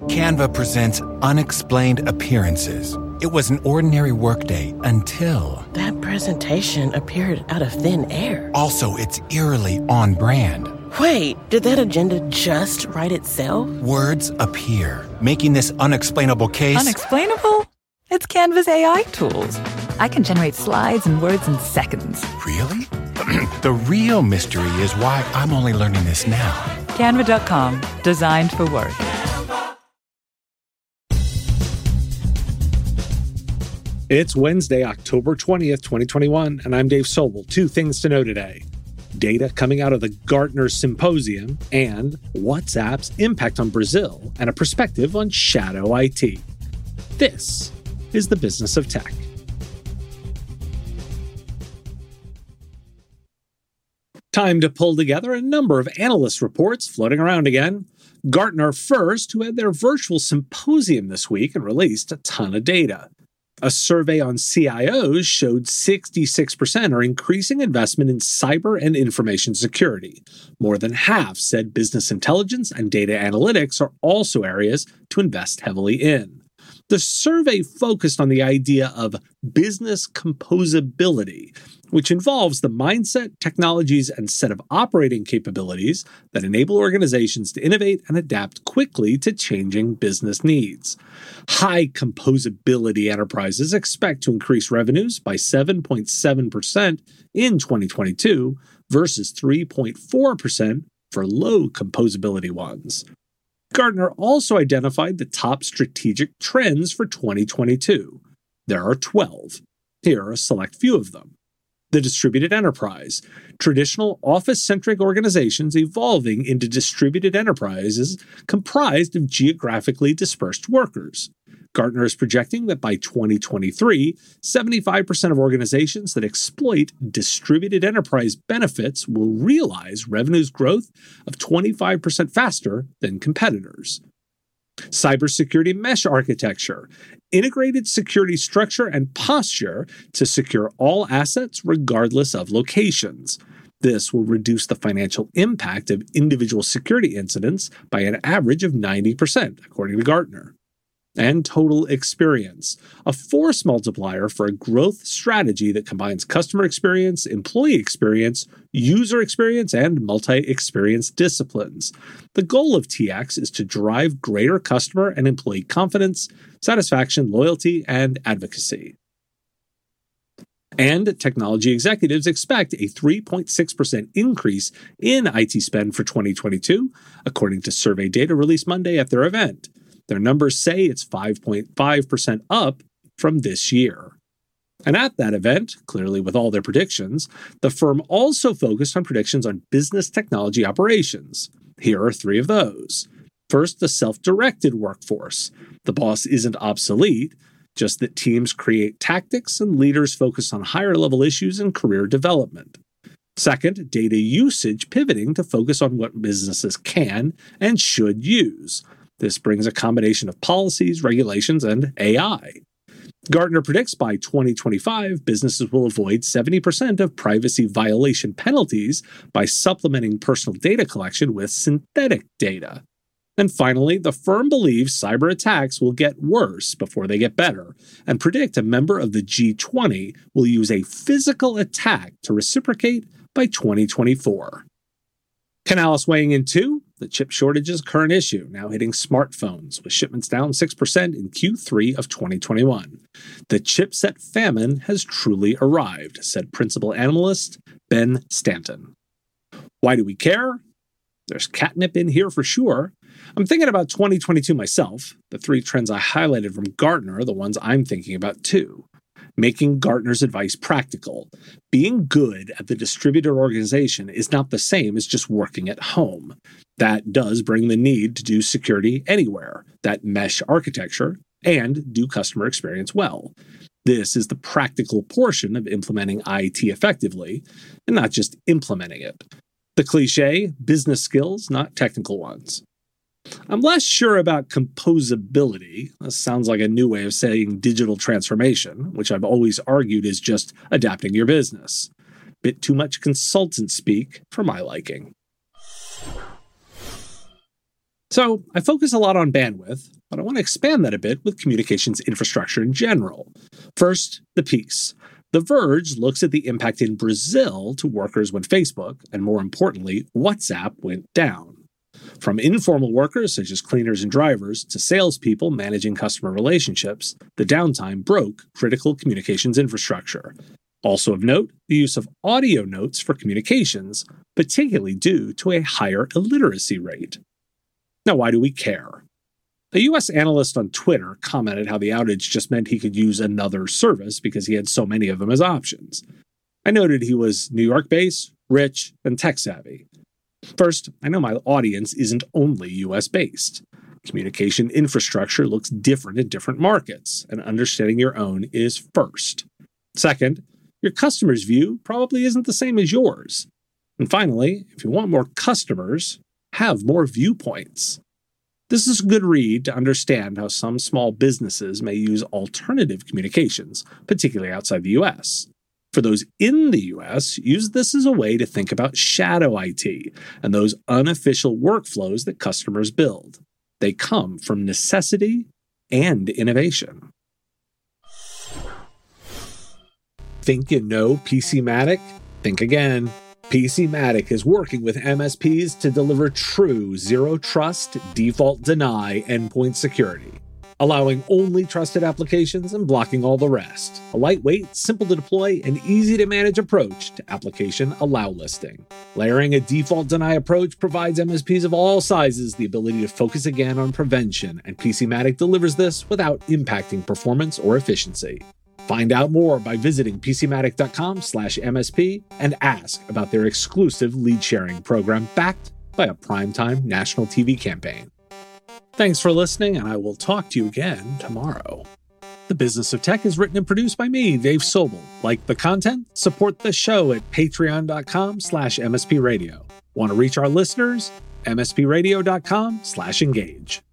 Canva presents Unexplained Appearances. It was an ordinary workday until... That presentation appeared out of thin air. Also, it's eerily on brand. Wait, did that agenda just write itself? Words appear, making this unexplainable case... Unexplainable? It's Canva's AI tools. I can generate slides and words in seconds. Really? The real mystery is why I'm only learning this now. Canva.com, designed for work. It's Wednesday, October 20th, 2021, and I'm Dave Sobel. Two things to know today. Data coming out of the Gartner Symposium and WhatsApp's impact on Brazil and a perspective on shadow IT. This is the Business of Tech. Time to pull together a number of analyst reports floating around again. Gartner first, who had their virtual symposium this week and released a ton of data. A survey on CIOs showed 66% are increasing investment in cyber and information security. More than half said business intelligence and data analytics are also areas to invest heavily in. The survey focused on the idea of business composability, which involves the mindset, technologies, and set of operating capabilities that enable organizations to innovate and adapt quickly to changing business needs. High composability enterprises expect to increase revenues by 7.7% in 2022 versus 3.4% for low composability ones. Gartner also identified the top strategic trends for 2022. There are 12. Here are a select few of them. The distributed enterprise, traditional office-centric organizations evolving into distributed enterprises comprised of geographically dispersed workers. Gartner is projecting that by 2023, 75% of organizations that exploit distributed enterprise benefits will realize revenues growth of 25% faster than competitors. Cybersecurity mesh architecture, integrated security structure and posture to secure all assets regardless of locations. This will reduce the financial impact of individual security incidents by an average of 90%, according to Gartner. And total experience, a force multiplier for a growth strategy that combines customer experience, employee experience, user experience, and multi-experience disciplines. The goal of TX is to drive greater customer and employee confidence, satisfaction, loyalty, and advocacy. And technology executives expect a 3.6% increase in IT spend for 2022, according to survey data released Monday at their event. Their numbers say it's 5.5% up from this year. And at that event, clearly with all their predictions, the firm also focused on predictions on business technology operations. Here are three of those. First, the self-directed workforce. The boss isn't obsolete, just that teams create tactics and leaders focus on higher-level issues and career development. Second, data usage pivoting to focus on what businesses can and should use. This brings a combination of policies, regulations, and AI. Gartner predicts by 2025, businesses will avoid 70% of privacy violation penalties by supplementing personal data collection with synthetic data. And finally, the firm believes cyber attacks will get worse before they get better, and predict a member of the G20 will use a physical attack to reciprocate by 2024. Canalys weighing in too. The chip shortage is a current issue, now hitting smartphones, with shipments down 6% in Q3 of 2021. The chipset famine has truly arrived, said principal analyst Ben Stanton. Why do we care? There's catnip in here for sure. I'm thinking about 2022 myself. The three trends I highlighted from Gartner are the ones I'm thinking about too. Making Gartner's advice practical. Being good at the distributed organization is not the same as just working at home. That does bring the need to do security anywhere, that mesh architecture, and do customer experience well. This is the practical portion of implementing IT effectively, and not just implementing it. The cliche, business skills, not technical ones. I'm less sure about composability. This sounds like a new way of saying digital transformation, which I've always argued is just adapting your business. Bit too much consultant speak for my liking. So I focus a lot on bandwidth, but I want to expand that a bit with communications infrastructure in general. First, the piece. The Verge looks at the impact in Brazil to workers when Facebook, and more importantly, WhatsApp went down. From informal workers such as cleaners and drivers to salespeople managing customer relationships, the downtime broke critical communications infrastructure. Also of note, the use of audio notes for communications, particularly due to a higher illiteracy rate. Now, why do we care? A US analyst on Twitter commented how the outage just meant he could use another service because he had so many of them as options. I noted he was New York-based, rich, and tech-savvy. First, I know my audience isn't only US-based. Communication infrastructure looks different in different markets, and understanding your own is first. Second, your customer's view probably isn't the same as yours. And finally, if you want more customers, have more viewpoints. This is a good read to understand how some small businesses may use alternative communications, particularly outside the US. For those in the US, use this as a way to think about shadow IT and those unofficial workflows that customers build. They come from necessity and innovation. Think you know PCmatic? Think again. PCmatic is working with MSPs to deliver true zero-trust, default-deny endpoint security, allowing only trusted applications and blocking all the rest. A lightweight, simple-to-deploy, and easy-to-manage approach to application allow listing. Layering a default-deny approach provides MSPs of all sizes the ability to focus again on prevention, and PCmatic delivers this without impacting performance or efficiency. Find out more by visiting PCmatic.com/MSP and ask about their exclusive lead sharing program backed by a primetime national TV campaign. Thanks for listening, and I will talk to you again tomorrow. The Business of Tech is written and produced by me, Dave Sobel. Like the content? Support the show at patreon.com/MSP Radio. Want to reach our listeners? MSPradio.com/engage.